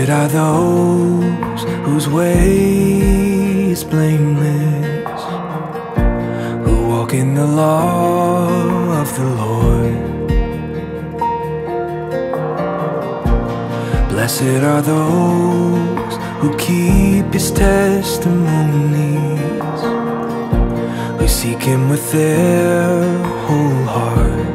Blessed are those whose way is blameless, who walk in the law of the Lord. Blessed are those who keep His testimonies, who seek Him with their whole heart.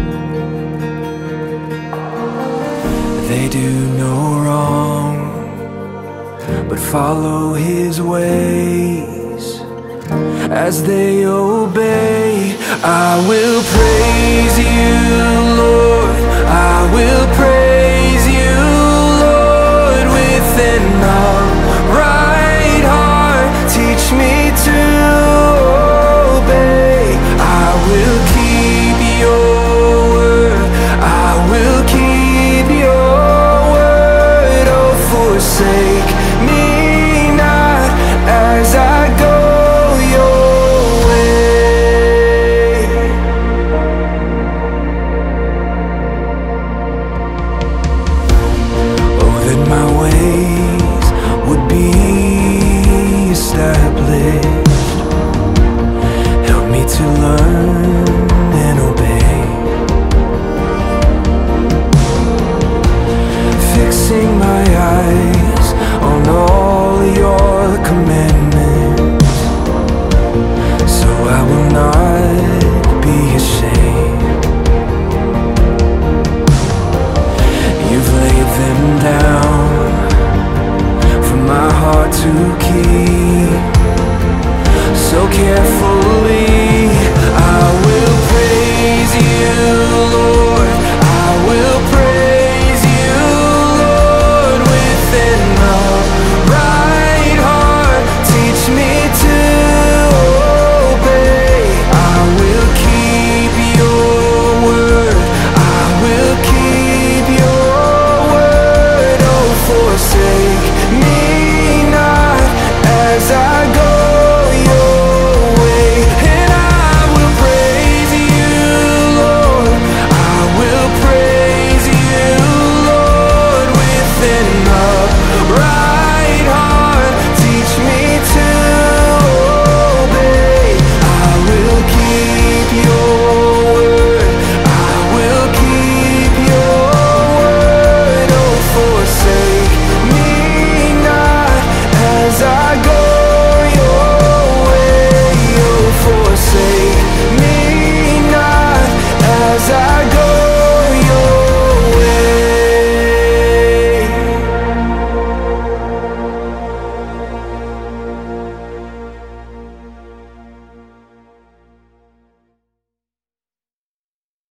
They do no wrong, but follow His ways. As they obey, I will praise You, Lord. I will praise You, Lord, within a right heart. Teach me to obey. I will keep Your word. I will keep Your word. Oh, forsake me